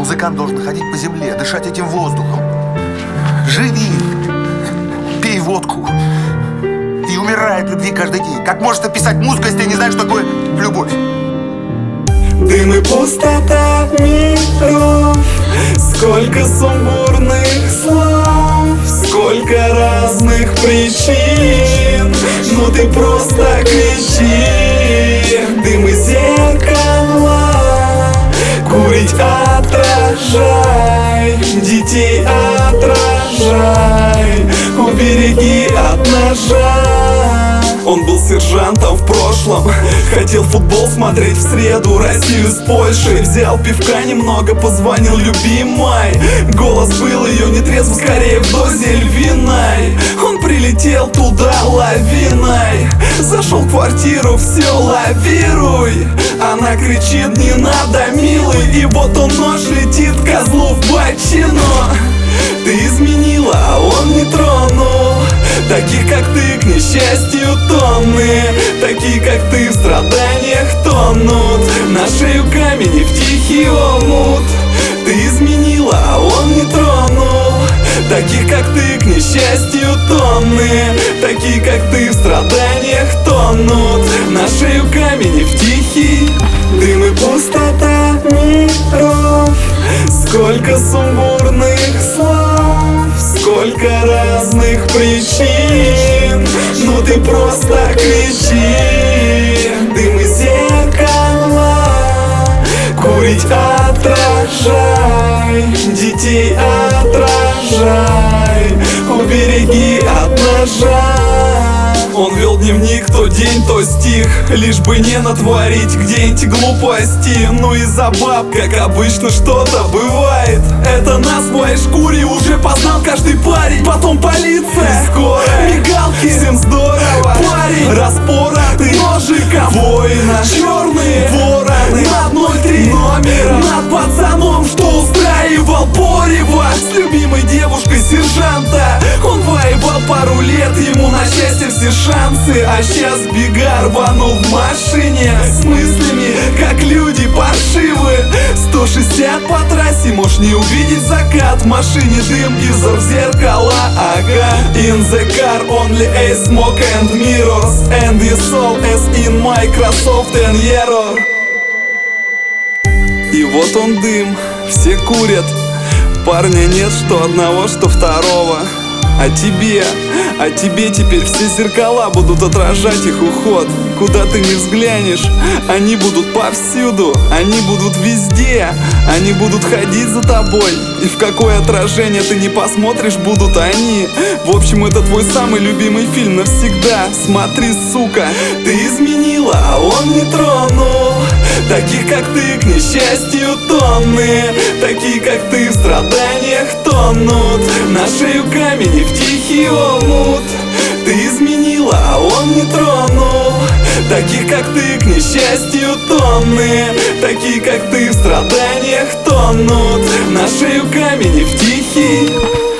Музыкант должен ходить по земле, дышать этим воздухом. Живи, пей водку и умирай от любви каждый день. Как можешь написать музыку, если ты не знаешь, что такое любовь? Дым и пустота миров, сколько сумбурных слов, сколько разных причин, но ты просто кричи. Дым и зеркала, курить отражай, детей отражай, убереги от ножа. Он был сержантом в прошлом, хотел футбол смотреть в среду, Россию с Польшей. Взял пивка немного, позвонил любимой. Голос был ее нетрезв, скорее в дозе львиной. Он прилетел туда лавиной, зашел в квартиру, все лавируй. Она кричит: не надо, милый. И вот он, нож летит козлу в бочину. Ты изменила, а он не тронул. Таких, как ты, к несчастью тонны. Такие, как ты, в страданиях тонут. На шею камень и в тихий омут. Ты изменила, а он не тронул. Таких, как ты, к несчастью тонны. Такие, как ты, в страданиях тонут. На шею камень и в тихий. Дым и пустота миров, сколько сумбурных слов, сколько разных причин, но ты просто кричи. Дым и зеркала, курить отражай, детей отражай, убереги от ножа. Он вел дневник то день, то стих, лишь бы не натворить где-нибудь глупости. Ну и за баб, как обычно, что-то бывает. Это на своей шкуре уже познал каждый парень. Потом полиция, скорая, мигалки, всем здорово. Парень распоротый ножиком воина, черные вороны над 03 номером, над пацаном, что устраивал порево с любимой девушкой сержанта. Он воевал пару лет, ему на счастье все шансы. А сейчас бега рванул в машине с мыслями, как люди паршивы. 160 по трассе, можешь не увидеть закат. В машине дым и взор в зеркала, ага. In the car only a smoke and mirrors, and the soul as in Microsoft and error. И вот он дым, все курят. Парня нет, что одного, что второго. А тебе теперь все зеркала будут отражать их уход. Куда ты не взглянешь, они будут повсюду, они будут везде, они будут ходить за тобой. И в какое отражение ты не посмотришь, будут они. В общем, это твой самый любимый фильм навсегда. Смотри, сука, ты изменила, а он не тронул. Таких, как ты, к несчастью тонны. Такие, как ты, в страданиях тонут. На шею камень и в тихий омут. Ты изменила, а он не тронул. Таких, как ты, к несчастью тонны. Такие, как ты, в страданиях тонут. На шею камень и в тихий